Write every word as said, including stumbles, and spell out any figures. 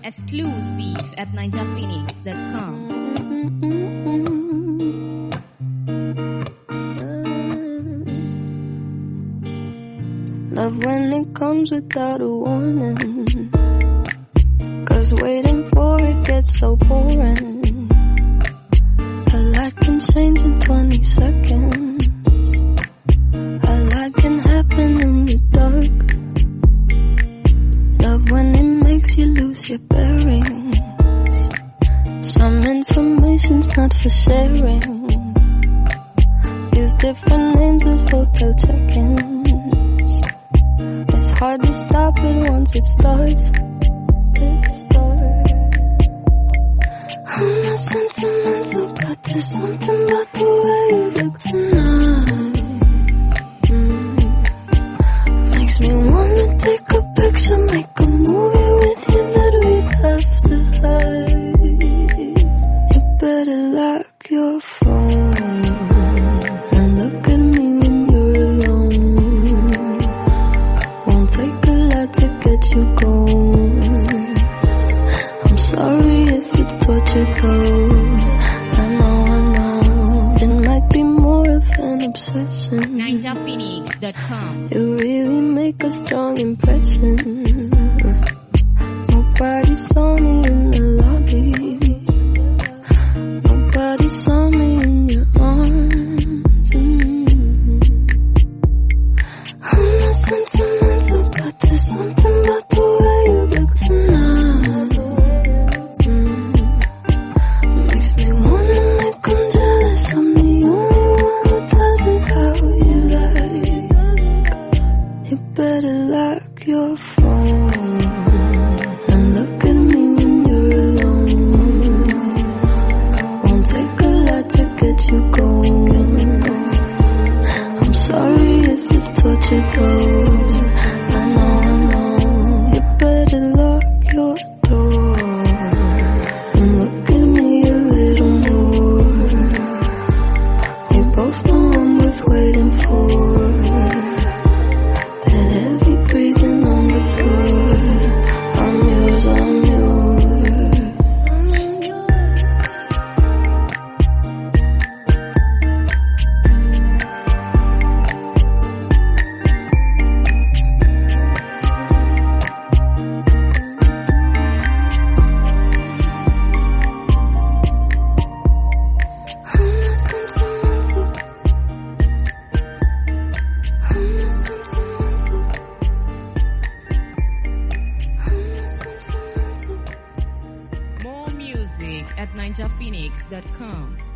Exclusive at ninja phoenix dot com. Love when it comes without a warning, 'cause waiting for it gets so boring. A lot can change in twenty seconds. A lot can happen in the dark. Love when it makes you lose your bearings. Some information's not for sharing. Use different names at hotel check-ins. It's hard to stop it once it starts. It starts. I'm not sentimental, but there's something about the way you look tonight. Mm. Makes me wanna take a picture, make a movie with you that we'd have to hide. You better lock your phone and look at me when you're alone. Won't take a lot to get you going. I'm sorry if it's torture though. I know, I know, it might be more of an obsession. ninja phoenix dot com. You really make a strong impression. Nobody saw me in the lobby. Nobody saw me in your arms. Mm. I'm not sentimental, but there's something about the way you look tonight. Mm. Makes me wanna make 'em jealous. I'm the only one who does it how you like. You better lock your phone and look at me when you're alone. Won't take a lot to get you going. I'm sorry if it's torture though. I know, I know, you better lock your door and look at me a little more. We both know I'm worth waiting for. That heavy breathing on the floor. I'm yours, I'm yours. I'm not sentimental. I'm not sentimental. I'm not sentimental. More music at ninja phoenix dot com.